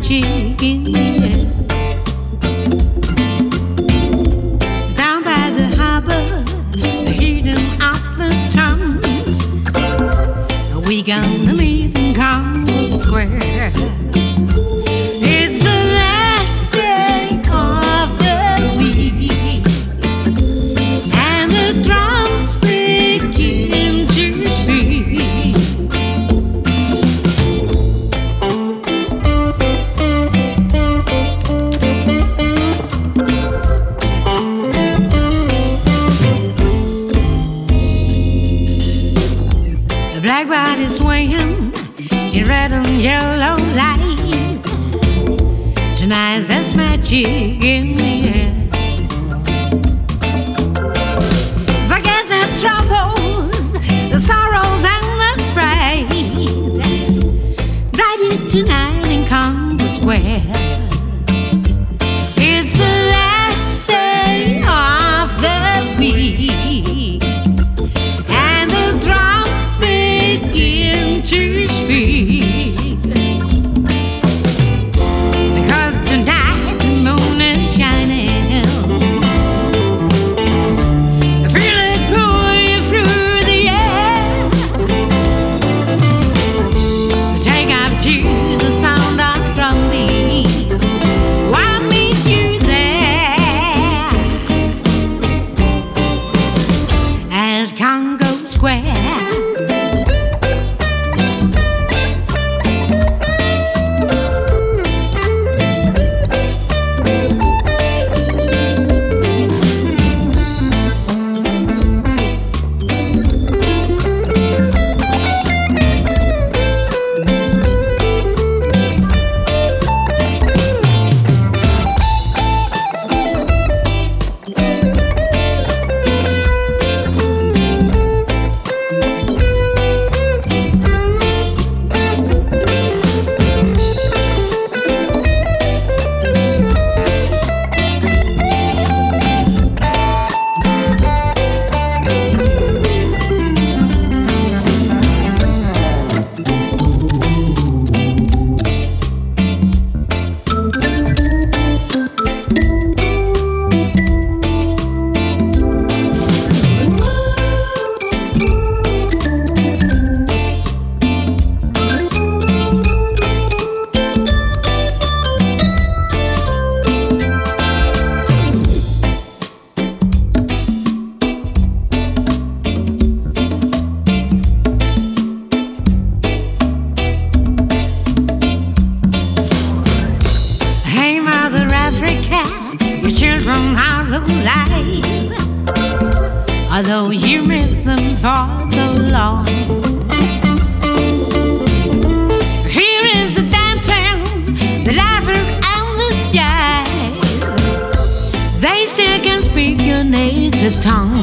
magic in the air. Down by the harbor, the hidden of the tongues, we gonna meet in Congress Square. It's the last day of the week, and the drums begin to speak. The black body swinging in red and yellow light. Tonight there's magic in the air. Forget the troubles, the sorrows and the fright. Ride it tonight in Congress Square. It's the last day of the week, and the drums begin to speak. Because tonight the moon is shining, feel it pull you through the air. Take out to the sound of drum beats. I'll meet you there at Congo Square. Hey, Mother Africa, your children are alive, although you miss them for so long. Here is the dancing, the laughter and the jive. They still can speak your native tongue.